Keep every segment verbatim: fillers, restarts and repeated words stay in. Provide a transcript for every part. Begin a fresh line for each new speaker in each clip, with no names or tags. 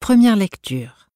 Première lecture.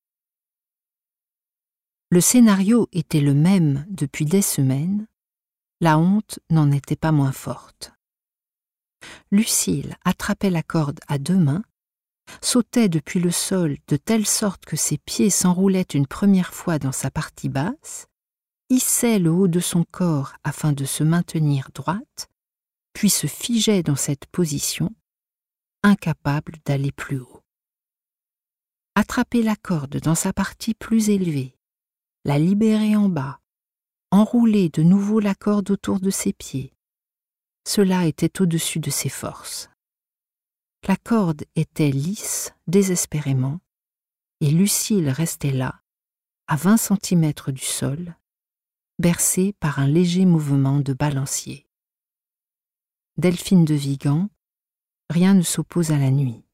Le scénario était le même depuis des semaines, la honte n'en était pas moins forte. Lucile attrapait la corde à deux mains, sautait depuis le sol de telle sorte que ses pieds s'enroulaient une première fois dans sa partie basse, hissait le haut de son corps afin de se maintenir droite, puis se figeait dans cette position, incapable d'aller plus haut. Attraper la corde dans sa partie plus élevée, la libérer en bas, enrouler de nouveau la corde autour de ses pieds, cela était au-dessus de ses forces. La corde était lisse, désespérément, et Lucile restait là, à vingt centimètres du sol, bercée par un léger mouvement de balancier. Delphine de Vigan, rien ne s'oppose à la nuit.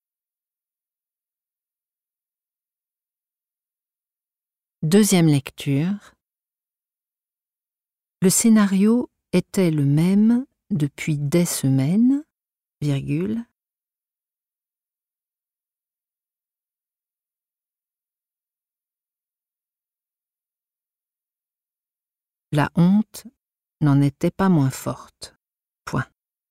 Deuxième lecture. Le scénario était le même depuis des semaines, virgule, la honte n'en était pas moins forte. Point.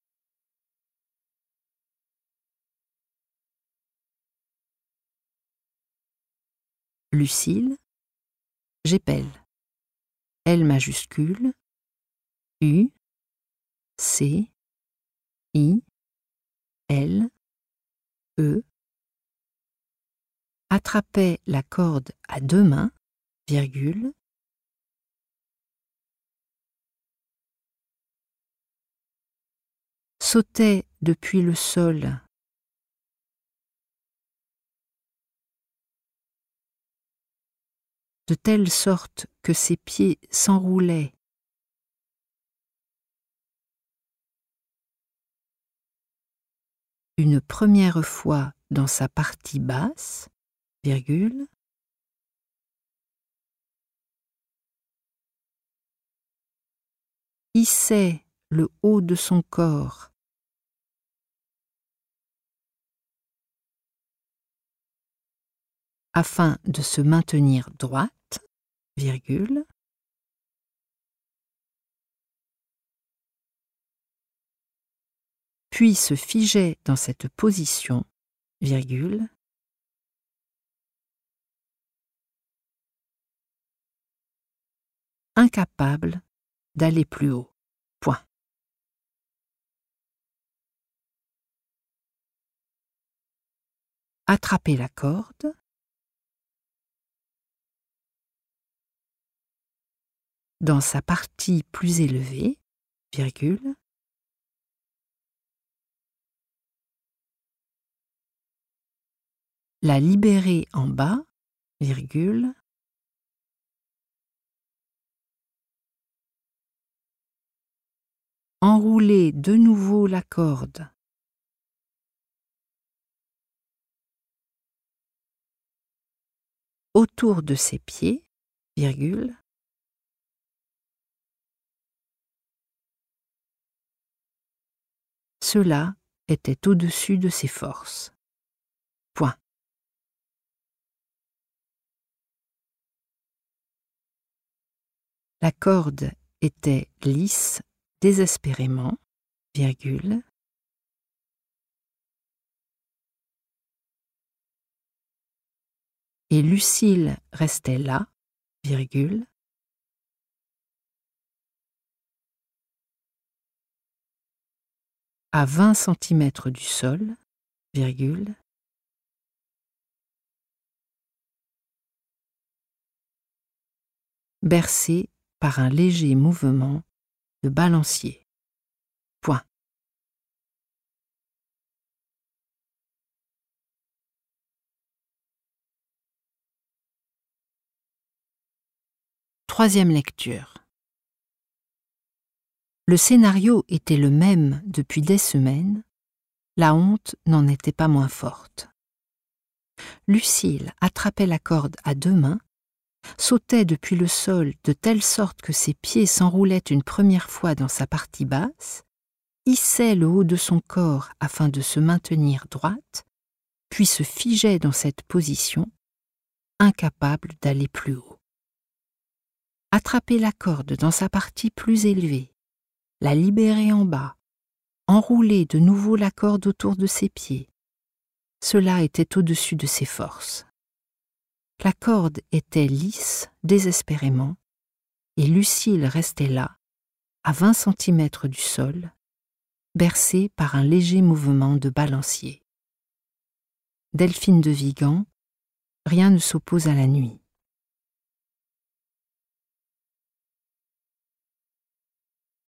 Lucile, j'épelle. L majuscule, U, C, I, L, E, attrapait la corde à deux mains, virgule, sautait depuis le sol, de telle sorte que ses pieds s'enroulaient une première fois dans sa partie basse, virgule, hissait le haut de son corps afin de se maintenir droite, virgule, puis se figeait dans cette position, virgule, incapable d'aller plus haut. Point. Attraper la corde, dans sa partie plus élevée, virgule, la libérer en bas, virgule, enrouler de nouveau la corde autour de ses pieds, virgule, cela était au-dessus de ses forces. Point. La corde était lisse désespérément, virgule, et Lucile restait là, virgule, à vingt centimètres du sol, virgule, bercée par un léger mouvement de balancier. Point. Troisième lecture. Le scénario était le même depuis des semaines, la honte n'en était pas moins forte. Lucile attrapait la corde à deux mains, sautait depuis le sol de telle sorte que ses pieds s'enroulaient une première fois dans sa partie basse, hissait le haut de son corps afin de se maintenir droite, puis se figeait dans cette position, incapable d'aller plus haut. Attraper la corde dans sa partie plus élevée, la libérer en bas, enrouler de nouveau la corde autour de ses pieds, cela était au-dessus de ses forces. La corde était lisse, désespérément, et Lucile restait là, à vingt centimètres du sol, bercée par un léger mouvement de balancier. Delphine de Vigan, rien ne s'oppose à la nuit.